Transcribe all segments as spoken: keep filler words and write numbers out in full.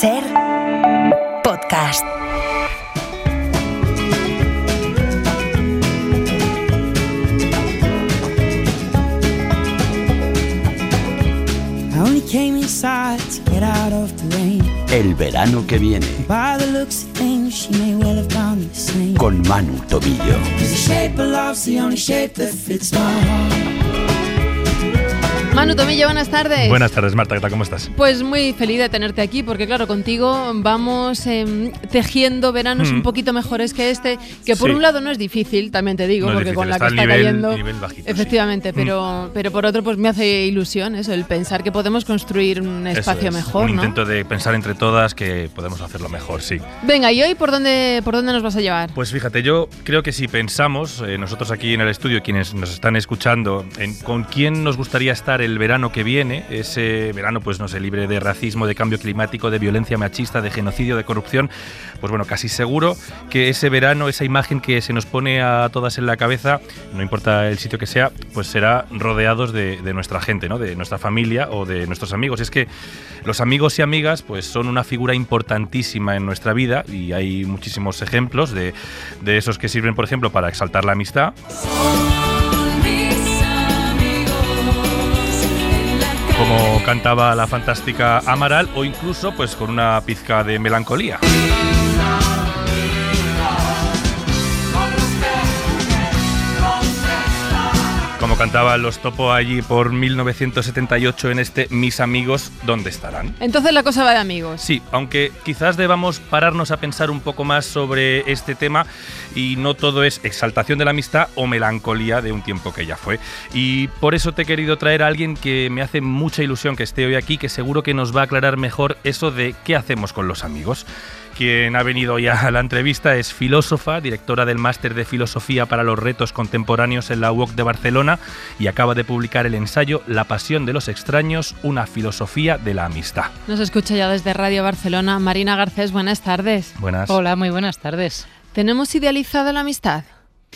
Ser podcast. El verano que viene. Con Manu Tomillo. Manu Tomillo, buenas tardes. Buenas tardes, Marta, ¿qué tal? ¿Cómo estás? Pues muy feliz de tenerte aquí, porque claro, contigo vamos eh, tejiendo veranos mm. un poquito mejores que este, que por sí. un lado no es difícil, también te digo, no porque difícil, con la está que está nivel, cayendo, nivel bajito, efectivamente, sí. pero, pero por otro pues me hace ilusión eso, el pensar que podemos construir un espacio es, mejor, un ¿no? intento de pensar entre todas que podemos hacerlo mejor, sí. Venga, ¿y hoy por dónde, por dónde nos vas a llevar? Pues fíjate, yo creo que si pensamos, eh, nosotros aquí en el estudio, quienes nos están escuchando, en con quién nos gustaría estar el verano que viene, ese verano pues no sé, libre de racismo, de cambio climático, de violencia machista, de genocidio, de corrupción, pues bueno, casi seguro que ese verano, esa imagen que se nos pone a todas en la cabeza, no importa el sitio que sea, pues será rodeados de, de nuestra gente, ¿no? De nuestra familia o de nuestros amigos. Y es que los amigos y amigas pues son una figura importantísima en nuestra vida y hay muchísimos ejemplos de, de esos que sirven, por ejemplo, para exaltar la amistad. Como cantaba la fantástica Amaral, o incluso pues con una pizca de melancolía. Como cantaban los Topo allí por mil novecientos setenta y ocho en este Mis amigos, ¿dónde estarán? Entonces la cosa va de amigos. Sí, aunque quizás debamos pararnos a pensar un poco más sobre este tema y no todo es exaltación de la amistad o melancolía de un tiempo que ya fue. Y por eso te he querido traer a alguien que me hace mucha ilusión que esté hoy aquí, que seguro que nos va a aclarar mejor eso de qué hacemos con los amigos. Quien ha venido ya a la entrevista es filósofa, directora del Máster de Filosofía para los Retos Contemporáneos en la U O C de Barcelona y acaba de publicar el ensayo La pasión de los extraños, una filosofía de la amistad. Nos escucha ya desde Radio Barcelona. Marina Garcés, buenas tardes. Buenas. Hola, muy buenas tardes. ¿Tenemos idealizada la amistad?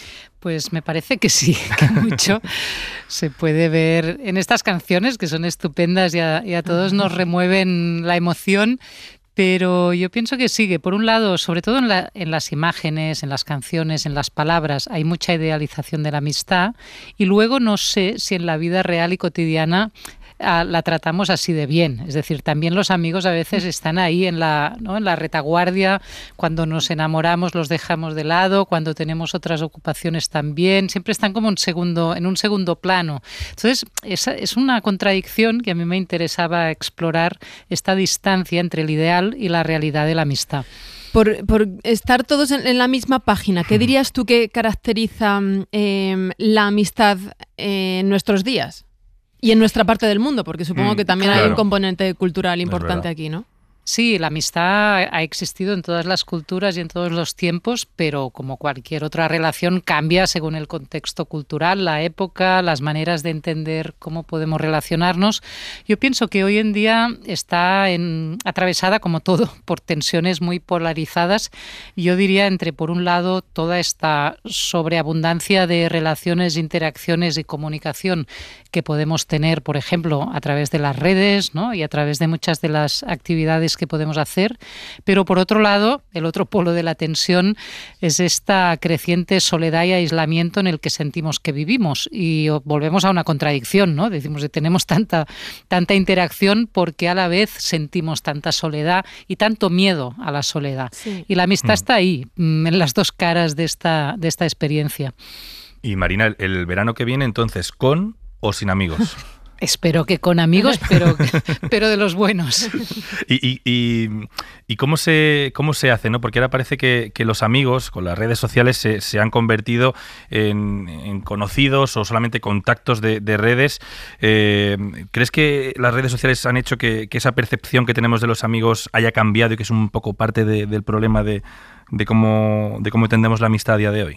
Pues me parece que sí, que mucho se puede ver en estas canciones que son estupendas y a, y a todos nos remueven la emoción. Pero yo pienso que sí, que por un lado, sobre todo en, la, en las imágenes, en las canciones, en las palabras, hay mucha idealización de la amistad y luego no sé si en la vida real y cotidiana a, la tratamos así de bien. Es decir, también los amigos a veces están ahí en la, ¿no? en la retaguardia, cuando nos enamoramos los dejamos de lado, cuando tenemos otras ocupaciones también, siempre están como en, segundo, en un segundo plano. Entonces, esa es una contradicción que a mí me interesaba explorar, esta distancia entre el ideal y la realidad de la amistad. Por, por estar todos en, en la misma página, ¿qué dirías tú que caracteriza eh, la amistad eh, en nuestros días? Y en nuestra parte del mundo, porque supongo que también claro. hay un componente cultural importante aquí, ¿no? Sí, la amistad ha existido en todas las culturas y en todos los tiempos, pero como cualquier otra relación cambia según el contexto cultural, la época, las maneras de entender cómo podemos relacionarnos. Yo pienso que hoy en día está en, atravesada, como todo, por tensiones muy polarizadas. Yo diría entre, por un lado, toda esta sobreabundancia de relaciones, interacciones y comunicación que podemos tener, por ejemplo, a través de las redes, ¿no? Y a través de muchas de las actividades que podemos hacer, pero por otro lado, el otro polo de la tensión es esta creciente soledad y aislamiento en el que sentimos que vivimos y volvemos a una contradicción, ¿no? Decimos que tenemos tanta, tanta interacción porque a la vez sentimos tanta soledad y tanto miedo a la soledad. Sí. Y la amistad mm. está ahí, en las dos caras de esta, de esta experiencia. Y Marina, el, el verano que viene entonces, ¿con o sin amigos? Espero que con amigos, pero, pero de los buenos. ¿Y, y, y, y cómo, se, cómo se hace, ¿no? Porque ahora parece que, que los amigos con las redes sociales se, se han convertido en, en conocidos o solamente contactos de, de redes. Eh, ¿Crees que las redes sociales han hecho que, que esa percepción que tenemos de los amigos haya cambiado y que es un poco parte de, del problema de, de, cómo, de cómo entendemos la amistad a día de hoy?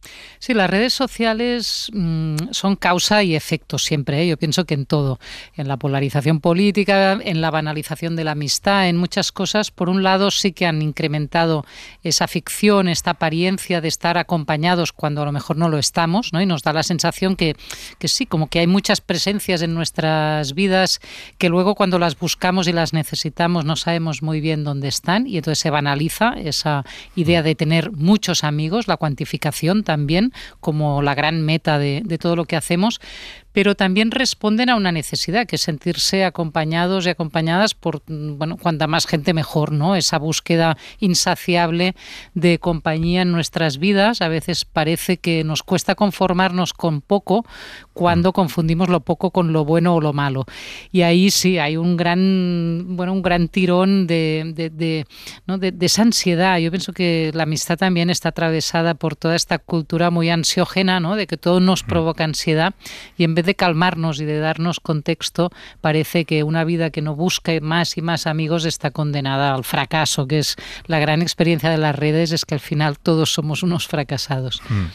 Sí, las redes sociales mmm, son causa y efecto siempre, ¿eh? Yo pienso que en todo, en la polarización política, en la banalización de la amistad, en muchas cosas. Por un lado sí que han incrementado esa ficción, esta apariencia de estar acompañados cuando a lo mejor no lo estamos, ¿no? Y nos da la sensación que, que sí, como que hay muchas presencias en nuestras vidas que luego cuando las buscamos y las necesitamos no sabemos muy bien dónde están, y entonces se banaliza esa idea de tener muchos amigos, la cuantificación también como la gran meta de, de todo lo que hacemos, pero también responden a una necesidad, que es sentirse acompañados y acompañadas por, bueno, cuanta más gente mejor, ¿no? Esa búsqueda insaciable de compañía en nuestras vidas. A veces parece que nos cuesta conformarnos con poco cuando confundimos lo poco con lo bueno o lo malo. Y ahí sí hay un gran, bueno, un gran tirón de, de, de, ¿no? de, de esa ansiedad. Yo pienso que la amistad también está atravesada por toda esta cultura muy ansiógena, ¿no? De que todo nos provoca ansiedad, y en vez de calmarnos y de darnos contexto, parece que una vida que no busca más y más amigos está condenada al fracaso, que es la gran experiencia de las redes, es que al final todos somos unos fracasados. Mm.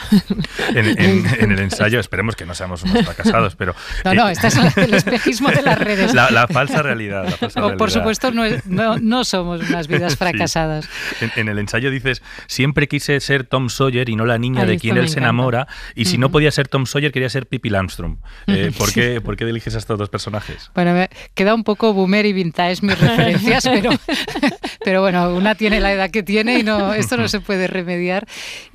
En, en, en el ensayo, esperemos que no seamos unos fracasados, pero... No, no, esta es el espejismo de las redes. La, la falsa realidad. La falsa no, realidad. Por supuesto, no, es, no, no somos unas vidas fracasadas. Sí. En, en el ensayo dices, siempre quise ser Tom Sawyer y no la niña Ay, de quien él se enamora, y si uh-huh. no podía ser Tom Sawyer, quería ser Pippi Langström. Eh, ¿por, qué, ¿Por qué eliges a estos dos personajes? Bueno, me queda un poco boomer y vintage mis referencias, pero, pero bueno, una tiene la edad que tiene y no, esto no se puede remediar.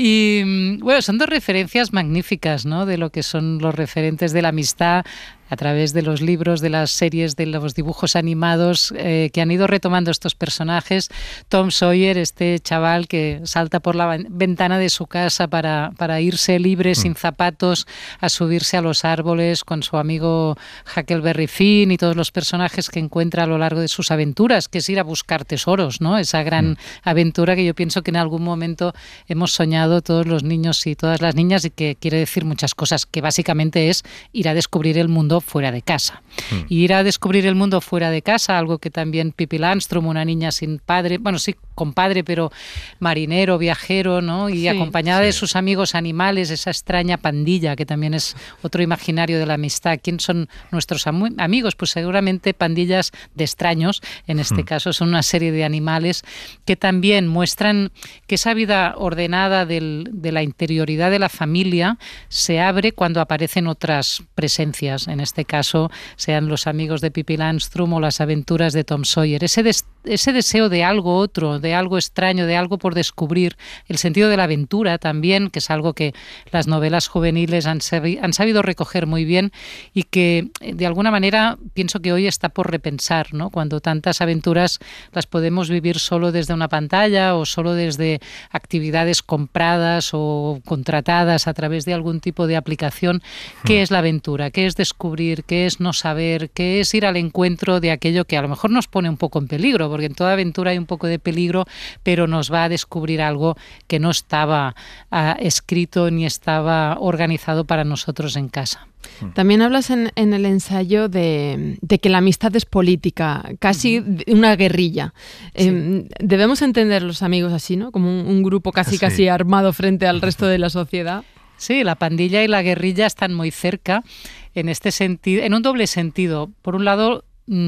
Y bueno, son dos referencias magníficas, ¿no? De lo que son los referentes de la amistad a través de los libros, de las series, de los dibujos animados eh, que han ido retomando estos personajes. Tom Sawyer, este chaval que salta por la ventana de su casa para, para irse libre, mm. sin zapatos, a subirse a los árboles con su amigo Huckleberry Finn, y todos los personajes que encuentra a lo largo de sus aventuras, que es ir a buscar tesoros, ¿no? Esa gran mm. aventura que yo pienso que en algún momento hemos soñado todos los niños y todas las niñas, y que quiere decir muchas cosas, que básicamente es ir a descubrir el mundo fuera de casa. Mm. Y ir a descubrir el mundo fuera de casa, algo que también Pippi Langström, una niña sin padre, bueno, sí, con padre, pero marinero, viajero, ¿no? Y sí, acompañada sí. de sus amigos animales, esa extraña pandilla, que también es otro imaginario de la amistad. ¿Quién son nuestros am- amigos? Pues seguramente pandillas de extraños, en este mm. caso son una serie de animales que también muestran que esa vida ordenada del, de la interioridad de la familia se abre cuando aparecen otras presencias, en este caso sean los amigos de Pippi Langström o las aventuras de Tom Sawyer. Ese, des- ese deseo de algo otro, de algo extraño, de algo por descubrir, el sentido de la aventura también, que es algo que las novelas juveniles han, sabi- han sabido recoger muy bien, y que de alguna manera pienso que hoy está por repensar, ¿no? Cuando tantas aventuras las podemos vivir solo desde una pantalla o solo desde actividades compradas o contratadas a través de algún tipo de aplicación. ¿Qué mm. es la aventura? ¿Qué es descubrir? ¿Qué es no saber? ¿Qué es ir al encuentro de aquello que a lo mejor nos pone un poco en peligro? Porque en toda aventura hay un poco de peligro, pero nos va a descubrir algo que no estaba uh, escrito ni estaba organizado para nosotros en casa. También hablas en, en el ensayo de, de que la amistad es política, casi uh-huh. una guerrilla. Sí. Eh, debemos entender los amigos así, ¿no? Como un, un grupo casi, sí. casi armado frente al resto de la sociedad. Sí, la pandilla y la guerrilla están muy cerca en este sentido, en un doble sentido. Por un lado,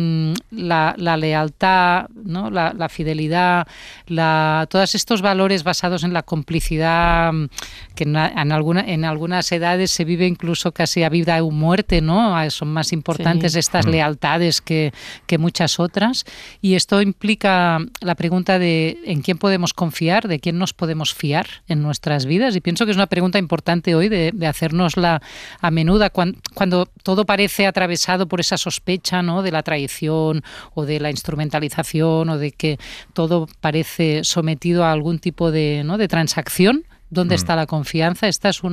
La, la lealtad, ¿no? la, la fidelidad, la, todos estos valores basados en la complicidad, que en, en, alguna, en algunas edades se vive incluso casi a vida o muerte, ¿no? Son más importantes sí. estas lealtades que, que muchas otras, y esto implica la pregunta de en quién podemos confiar, de quién nos podemos fiar en nuestras vidas, y pienso que es una pregunta importante hoy de, de hacérnosla a menudo cuando, cuando todo parece atravesado por esa sospecha, ¿no? De la traición o de la instrumentalización, o de que todo parece sometido a algún tipo de, ¿no? de transacción. ¿Dónde mm. está la confianza? Esta es una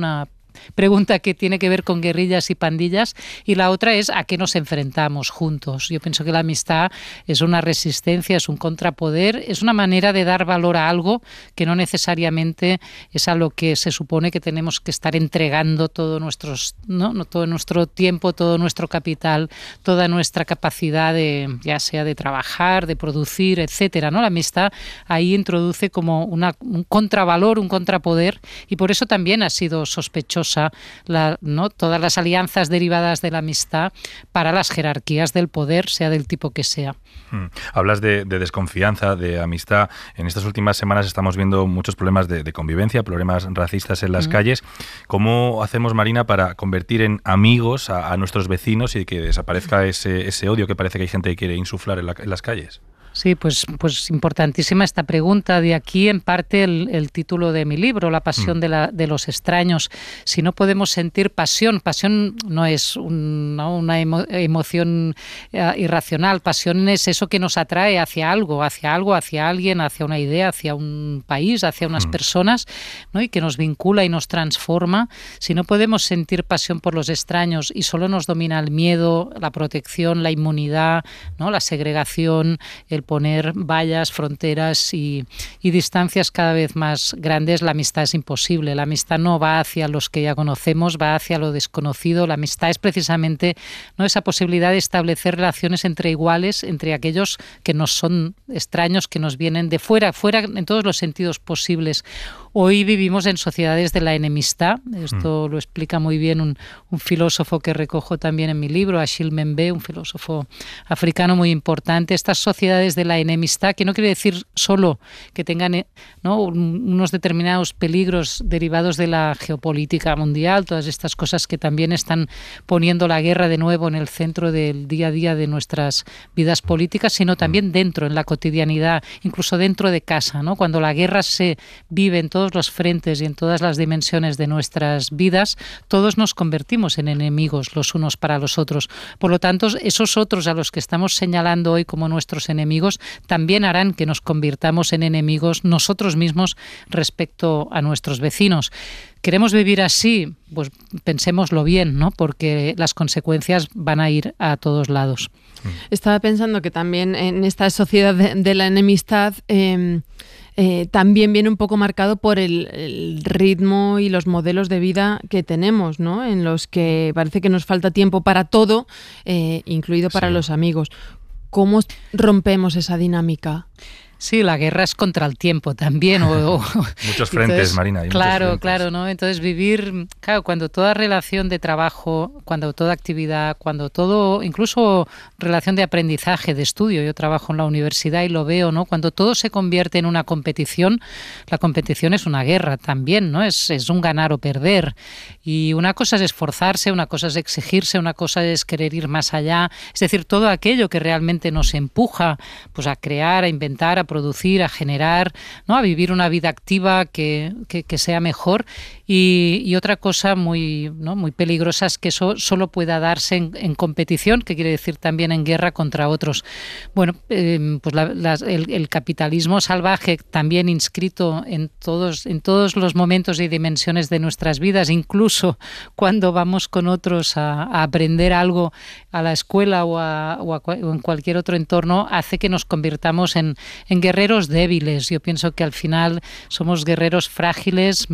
pregunta que tiene que ver con guerrillas y pandillas, y la otra es a qué nos enfrentamos juntos. Yo pienso que la amistad es una resistencia, es un contrapoder, es una manera de dar valor a algo que no necesariamente es a lo que se supone que tenemos que estar entregando todo, nuestros, ¿no? todo nuestro tiempo, todo nuestro capital, toda nuestra capacidad de, ya sea de trabajar, de producir, etcétera, ¿no? La amistad ahí introduce como una, un contravalor, un contrapoder, y por eso también ha sido sospechosa la, ¿no? todas las alianzas derivadas de la amistad para las jerarquías del poder, sea del tipo que sea. Hmm. Hablas de, de desconfianza, de amistad. En estas últimas semanas estamos viendo muchos problemas de, de convivencia, problemas racistas en las mm. calles. ¿Cómo hacemos, Marina, para convertir en amigos a, a nuestros vecinos y que desaparezca ese, ese odio que parece que hay gente que quiere insuflar en, la, en las calles? Sí, pues, pues importantísima esta pregunta. De aquí, en parte, el, el título de mi libro, La pasión mm. de, la, de los extraños. Si no podemos sentir pasión, pasión no es un, ¿no? una emo, emoción uh, irracional, pasión es eso que nos atrae hacia algo, hacia algo, hacia alguien, hacia una idea, hacia un país, hacia unas mm. personas, ¿no? Y que nos vincula y nos transforma. Si no podemos sentir pasión por los extraños y solo nos domina el miedo, la protección, la inmunidad, ¿no? La segregación, el poner vallas, fronteras y, y distancias cada vez más grandes, la amistad es imposible. La amistad no va hacia los que ya conocemos, va hacia lo desconocido. La amistad es precisamente, ¿no? esa posibilidad de establecer relaciones entre iguales, entre aquellos que nos son extraños, que nos vienen de fuera, fuera en todos los sentidos posibles. Hoy vivimos en sociedades de la enemistad. Esto mm. lo explica muy bien un, un filósofo que recojo también en mi libro, Achille Mbembe, un filósofo africano muy importante. Estas sociedades de la enemistad, que no quiere decir solo que tengan, ¿no? unos determinados peligros derivados de la geopolítica mundial, todas estas cosas que también están poniendo la guerra de nuevo en el centro del día a día de nuestras vidas políticas, sino también dentro, en la cotidianidad, incluso dentro de casa, ¿no? Cuando la guerra se vive en todos los frentes y en todas las dimensiones de nuestras vidas, todos nos convertimos en enemigos los unos para los otros. Por lo tanto, esos otros a los que estamos señalando hoy como nuestros enemigos también harán que nos convirtamos en enemigos nosotros mismos respecto a nuestros vecinos. ¿Queremos vivir así? Pues pensémoslo bien, ¿no? Porque las consecuencias van a ir a todos lados. Estaba pensando que también en esta sociedad de, de la enemistad eh, eh, también viene un poco marcado por el, el ritmo y los modelos de vida que tenemos, ¿no? En los que parece que nos falta tiempo para todo, eh, incluido para sí. los amigos. ¿Cómo rompemos esa dinámica? Sí, la guerra es contra el tiempo también. O, o, muchos frentes, entonces, Marina. Hay claro, muchos frentes. claro, ¿no? Entonces vivir, claro, cuando toda relación de trabajo, cuando toda actividad, cuando todo, incluso relación de aprendizaje, de estudio, yo trabajo en la universidad y lo veo, ¿no? Cuando todo se convierte en una competición, la competición es una guerra también, ¿no? Es, es un ganar o perder. Y una cosa es esforzarse, una cosa es exigirse, una cosa es querer ir más allá. Es decir, todo aquello que realmente nos empuja, pues, a crear, a inventar, a producir, a generar, ¿no? A vivir una vida activa que, que, que sea mejor. Y, y otra cosa muy, ¿no? muy peligrosa es que eso solo pueda darse en, en competición, que quiere decir también en guerra contra otros. Bueno, eh, pues la, la, el, el capitalismo salvaje también inscrito en todos, en todos los momentos y dimensiones de nuestras vidas, incluso cuando vamos con otros a, a aprender algo a la escuela o, a, o, a, o en cualquier otro entorno, hace que nos convirtamos en, en guerreros débiles. Yo pienso que al final somos guerreros frágiles,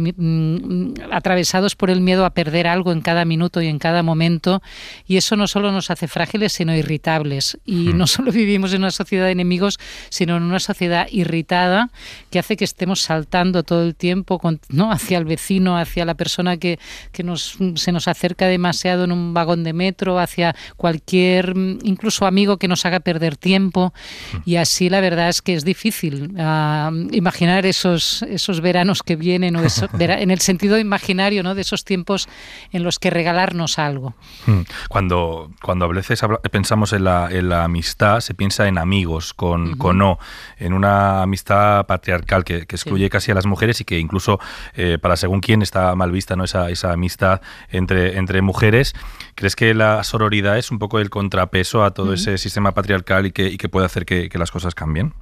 m- atravesados por el miedo a perder algo en cada minuto y en cada momento, y eso no solo nos hace frágiles, sino irritables. Y no solo vivimos en una sociedad de enemigos, sino en una sociedad irritada que hace que estemos saltando todo el tiempo, con, ¿no? hacia el vecino, hacia la persona que, que nos, se nos acerca demasiado en un vagón de metro, hacia cualquier, incluso amigo que nos haga perder tiempo. Y así la verdad es que es difícil uh, imaginar esos, esos veranos que vienen, o eso, en el sentido imaginario, ¿no? De esos tiempos en los que regalarnos algo. Cuando, cuando a veces habla, pensamos en la, en la amistad, se piensa en amigos, con, uh-huh. con O, en una amistad patriarcal que, que excluye sí. casi a las mujeres y que incluso eh, para según quién está mal vista, ¿no? esa, esa amistad entre, entre mujeres. ¿Crees que la sororidad es un poco el contrapeso a todo uh-huh. ese sistema patriarcal y que, y que puede hacer que, que las cosas cambien?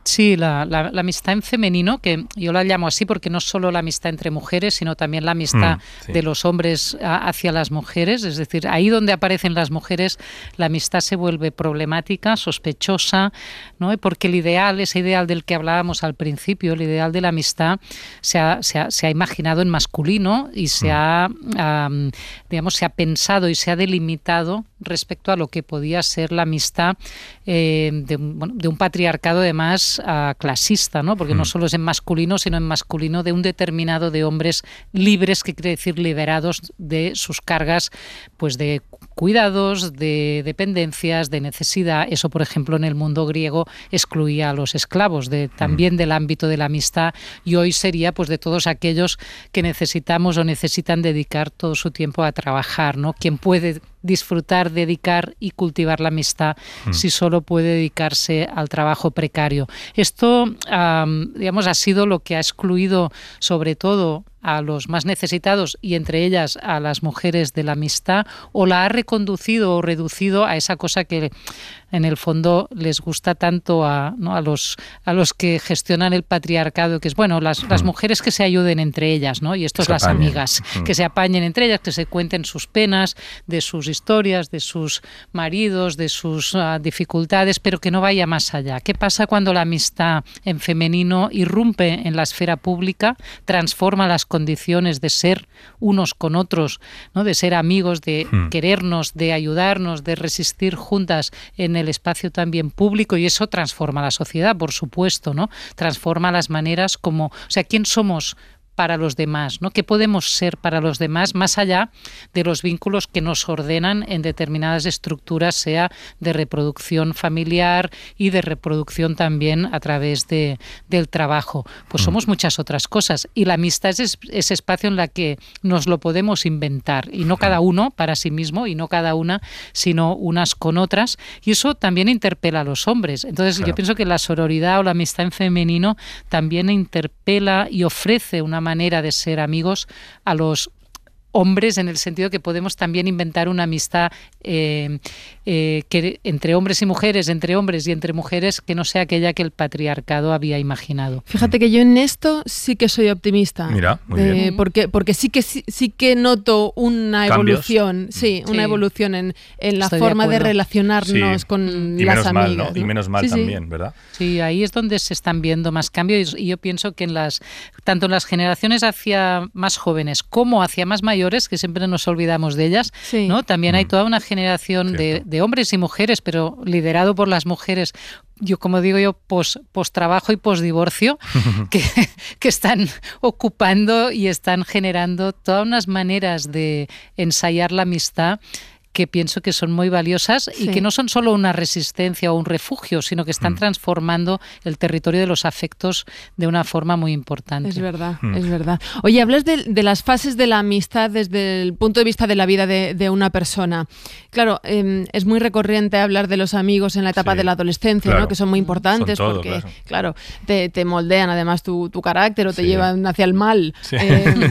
Sí, la, la, la amistad en femenino, que yo la llamo así porque no solo la amistad entre mujeres, sino también la amistad mm, sí. de los hombres a, hacia las mujeres. Es decir, ahí donde aparecen las mujeres, la amistad se vuelve problemática, sospechosa, ¿no? Porque el ideal, ese ideal del que hablábamos al principio, el ideal de la amistad, se ha, se ha, se ha imaginado en masculino y se mm. ha, um, digamos, se ha pensado y se ha delimitado respecto a lo que podía ser la amistad eh, de, bueno, de un patriarcado además uh, clasista, ¿no? Porque mm. no solo es en masculino, sino en masculino de un determinado de hombres libres, que quiere decir liberados de sus cargas, pues de cuidados, de dependencias, de necesidad. Eso, por ejemplo, en el mundo griego excluía a los esclavos de, también mm. del ámbito de la amistad, y hoy sería pues de todos aquellos que necesitamos o necesitan dedicar todo su tiempo a trabajar, ¿no? Quien puede disfrutar, dedicar y cultivar la amistad mm. si solo puede dedicarse al trabajo precario. Esto, um, digamos, ha sido lo que ha excluido sobre todo a los más necesitados y entre ellas a las mujeres de la amistad, o la ha reconducido o reducido a esa cosa que en el fondo les gusta tanto a, ¿no? a los a los que gestionan el patriarcado, que es, bueno, las, mm. las mujeres que se ayuden entre ellas, ¿no? Y esto es las apañen. amigas, mm. que se apañen entre ellas, que se cuenten sus penas, de sus historias, de sus maridos, de sus uh, dificultades, pero que no vaya más allá. ¿Qué pasa cuando la amistad en femenino irrumpe en la esfera pública, transforma las condiciones de ser unos con otros, ¿no? De ser amigos, de mm. querernos, de ayudarnos, de resistir juntas en el espacio también público? Y eso transforma la sociedad, por supuesto, ¿no? Transforma las maneras como, o sea, ¿quién somos para los demás, ¿no? ¿Qué podemos ser para los demás más allá de los vínculos que nos ordenan en determinadas estructuras, sea de reproducción familiar y de reproducción también a través de, del trabajo? Pues somos muchas otras cosas, y la amistad es ese espacio en la que nos lo podemos inventar, y no cada uno para sí mismo y no cada una, sino unas con otras, y eso también interpela a los hombres. Entonces claro. yo pienso que la sororidad o la amistad en femenino también interpela y ofrece una manera de ser amigos a los hombres, en el sentido que podemos también inventar una amistad eh, eh, que entre hombres y mujeres, entre hombres y entre mujeres, que no sea aquella que el patriarcado había imaginado. Fíjate que yo en esto sí que soy optimista. Mira, muy eh, bien. Porque, porque sí que sí, sí que noto una ¿Cambios? evolución, sí, una sí. evolución en, en la Estoy forma de, de relacionarnos sí. con y las menos amigas. Mal, ¿no? ¿no? Y menos mal sí, también, sí. ¿verdad? Sí, ahí es donde se están viendo más cambios, y yo pienso que en las tanto en las generaciones hacia más jóvenes como hacia más mayores, que siempre nos olvidamos de ellas, sí. ¿no? También mm. hay toda una generación de, de hombres y mujeres, pero liderado por las mujeres, yo como digo yo, pos, pos trabajo y pos divorcio, que, que están ocupando y están generando todas unas maneras de ensayar la amistad que pienso que son muy valiosas y sí. que no son solo una resistencia o un refugio, sino que están mm. transformando el territorio de los afectos de una forma muy importante. Es verdad, mm. es verdad. Oye, hablas de, de las fases de la amistad desde el punto de vista de la vida de, de una persona. Claro, eh, es muy recurrente hablar de los amigos en la etapa sí. de la adolescencia, claro. ¿no? Que son muy importantes son todo, porque, claro, claro te, te moldean además tu, tu carácter o te sí. llevan hacia el mal. Sí. Eh,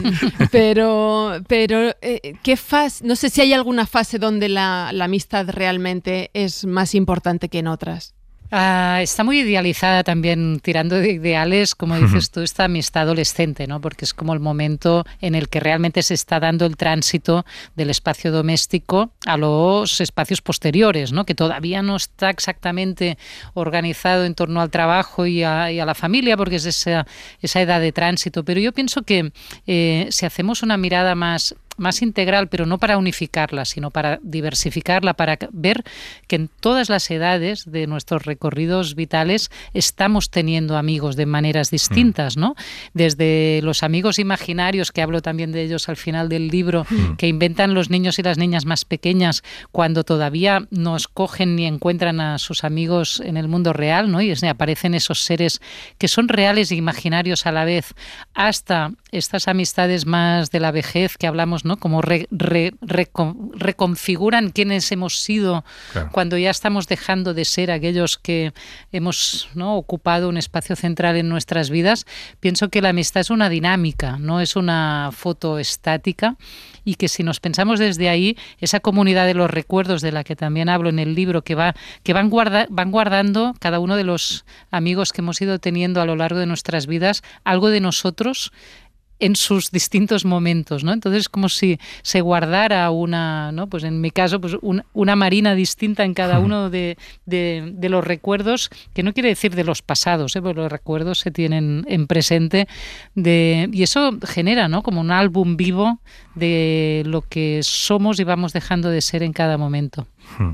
pero, pero eh, ¿qué fase? No sé si hay alguna fase donde donde la, la amistad realmente es más importante que en otras. Uh, está muy idealizada también, tirando de ideales, como dices tú, esta amistad adolescente, ¿no? Porque es como el momento en el que realmente se está dando el tránsito del espacio doméstico a los espacios posteriores, ¿no? Que todavía no está exactamente organizado en torno al trabajo y a, y a la familia, porque es esa, esa edad de tránsito. Pero yo pienso que eh, si hacemos una mirada más más integral, pero no para unificarla, sino para diversificarla, para ver que en todas las edades de nuestros recorridos vitales estamos teniendo amigos de maneras distintas, ¿no? Desde los amigos imaginarios, que hablo también de ellos al final del libro, mm. que inventan los niños y las niñas más pequeñas cuando todavía no escogen ni encuentran a sus amigos en el mundo real, ¿no? Y es, aparecen esos seres que son reales e imaginarios a la vez, hasta estas amistades más de la vejez que hablamos, ¿no? Como re, re, recon, reconfiguran quiénes hemos sido claro. cuando ya estamos dejando de ser aquellos que hemos, ¿no? ocupado un espacio central en nuestras vidas. Pienso que la amistad es una dinámica, no es una foto estática, y que si nos pensamos desde ahí, esa comunidad de los recuerdos de la que también hablo en el libro, que va que van, guarda, van guardando cada uno de los amigos que hemos ido teniendo a lo largo de nuestras vidas, algo de nosotros en sus distintos momentos, ¿no? Entonces es como si se guardara una, ¿no? Pues en mi caso, pues un, una Marina distinta en cada uno de, de, de los recuerdos, que no quiere decir de los pasados, ¿eh? Porque los recuerdos se tienen en presente, de, y eso genera, ¿no? Como un álbum vivo de lo que somos y vamos dejando de ser en cada momento. Hmm.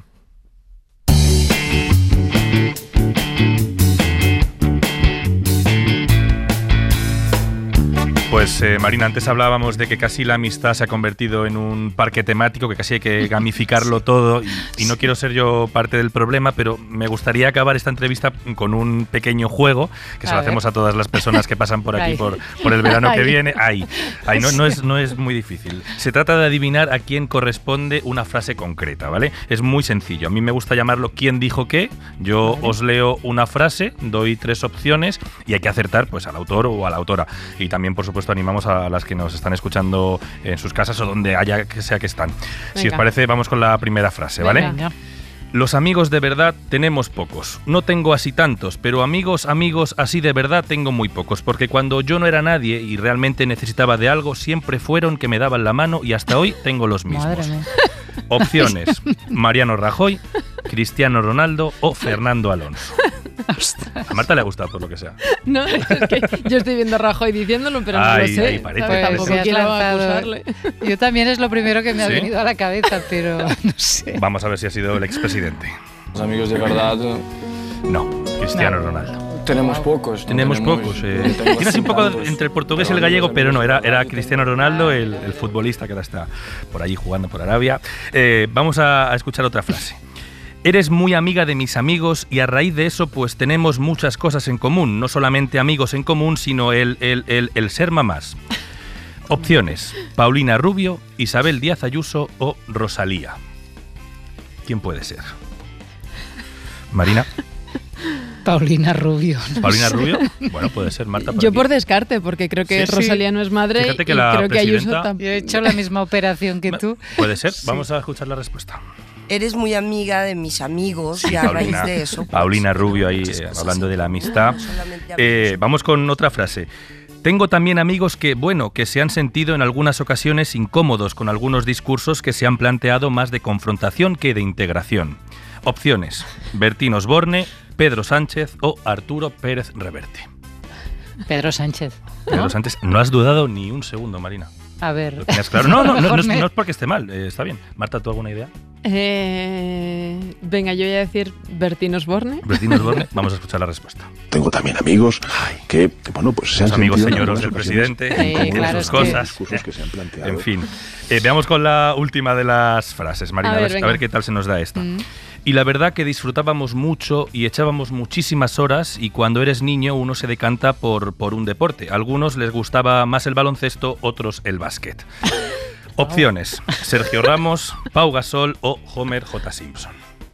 Pues eh, Marina, antes hablábamos de que casi la amistad se ha convertido en un parque temático, que casi hay que gamificarlo todo, y, y no quiero ser yo parte del problema, pero me gustaría acabar esta entrevista con un pequeño juego que a se lo ver. hacemos a todas las personas que pasan por aquí por, por el verano que viene. Ahí, ahí no, no, es, no es muy difícil. Se trata de adivinar a quién corresponde una frase concreta, ¿vale? Es muy sencillo. A mí me gusta llamarlo ¿quién dijo qué? Yo os leo una frase, doy tres opciones y hay que acertar pues al autor o a la autora. Y también, por supuesto, animamos a las que nos están escuchando en sus casas o donde haya que sea que están. Venga. Si os parece, vamos con la primera frase, ¿vale? Venga. Los amigos de verdad tenemos pocos. No tengo así tantos, pero amigos, amigos así de verdad tengo muy pocos, porque cuando yo no era nadie y realmente necesitaba de algo, siempre fueron que me daban la mano y hasta hoy tengo los mismos. Opciones: Mariano Rajoy, Cristiano Ronaldo o Fernando Alonso. A Marta le ha gustado, por lo que sea. No, es que yo estoy viendo a Rajoy diciéndolo, pero no ay, lo sé. Ay, parece, pues, tampoco quiero acusarle. Yo también es lo primero que me ha ¿Sí? venido a la cabeza, pero no sé. Vamos a ver si ha sido el expresidente. Los amigos de verdad... No, Cristiano no. Ronaldo. Tenemos pocos. Tenemos, tenemos pocos. Eh. Tienes un poco tantos, entre el portugués y el gallego, pero no, era, era Cristiano Ronaldo, el, el futbolista que ahora está por allí jugando por Arabia. Eh, vamos a, a escuchar otra frase. Eres muy amiga de mis amigos y a raíz de eso pues tenemos muchas cosas en común. No solamente amigos en común, sino el, el, el, el ser mamás. Opciones: Paulina Rubio, Isabel Díaz Ayuso o Rosalía. ¿Quién puede ser? Marina. Paulina Rubio. No ¿Paulina sé. Rubio? Bueno, puede ser, Marta. Por Yo aquí. Por descarte, porque creo que sí, Rosalía sí. no es madre. Fíjate que y la creo que Ayuso tampoco. Yo he hecho la misma operación que tú. Puede ser. Sí. Vamos a escuchar la respuesta. Eres muy amiga de mis amigos sí, y a Paulina, raíz de eso... Pues, Paulina Rubio ahí eh, hablando de la amistad. Eh, vamos con otra frase. Tengo también amigos que, bueno, que se han sentido en algunas ocasiones incómodos con algunos discursos que se han planteado más de confrontación que de integración. Opciones: Bertín Osborne, Pedro Sánchez o Arturo Pérez Reverte. Pedro Sánchez. ¿No? Pedro Sánchez. No has dudado ni un segundo, Marina. A ver. ¿Lo tenías claro? No, no, no, no, es, no es porque esté mal, eh, está bien. Marta, ¿tú alguna idea? Eh, venga, yo voy a decir Bertín Osborne. Bertín Osborne, vamos a escuchar la respuesta. Tengo también amigos que, que bueno, pues se han Los amigos sentido señoros del presidente, sí, claro, sus cosas. Que, que se han planteado. En fin, eh, veamos con la última de las frases, Marina, a ver, a ver, a ver qué tal se nos da esta. Mm. Y la verdad que disfrutábamos mucho y echábamos muchísimas horas, y cuando eres niño uno se decanta por, por un deporte. A algunos les gustaba más el baloncesto, otros el básquet. Opciones: Sergio Ramos, Pau Gasol o Homer J. Simpson.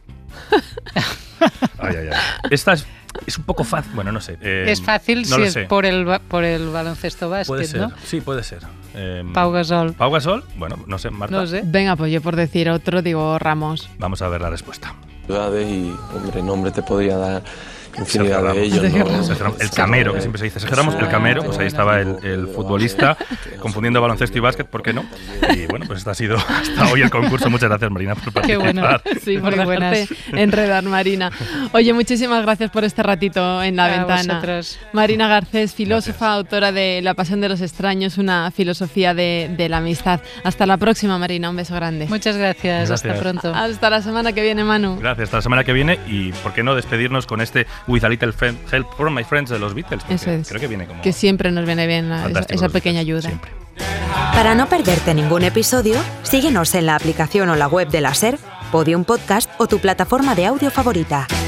Ay, ay, ay. Esta es, es un poco fácil. Bueno, no sé. Eh, es fácil no si es sé. por el por el baloncesto básquet, puede ser, ¿no? Sí, puede ser. Eh, Pau Gasol. Pau Gasol, bueno, no sé, Marta. No sé. Venga, pues yo por decir otro digo Ramos. Vamos a ver la respuesta. Y, hombre, nombre te podría dar infinidad de ellos, ¿no? El Camero, que siempre se dice. Sergio Ramos, el Camero, pues ahí estaba el, el futbolista, confundiendo baloncesto y básquet, ¿por qué no? Y bueno, pues este ha sido hasta hoy el concurso. Muchas gracias, Marina, por participar. Qué bueno, sí, por dejarte enredar, Marina. Oye, muchísimas gracias por este ratito en La A Ventana. Vosotros. Marina Garcés, filósofa, gracias. autora de La Pasión de los Extraños, una filosofía de, de la amistad. Hasta la próxima, Marina, un beso grande. Muchas gracias, gracias. Hasta pronto. Hasta la semana que viene, Manu. Gracias, hasta la semana que viene, y por qué no despedirnos con este With a Little Help from My Friends de los Beatles. Eso es. Creo que viene como... Que siempre nos viene bien la, esa, esa pequeña ayuda. Siempre. Para no perderte ningún episodio, síguenos en la aplicación o la web de la SER, Podium Podcast o tu plataforma de audio favorita.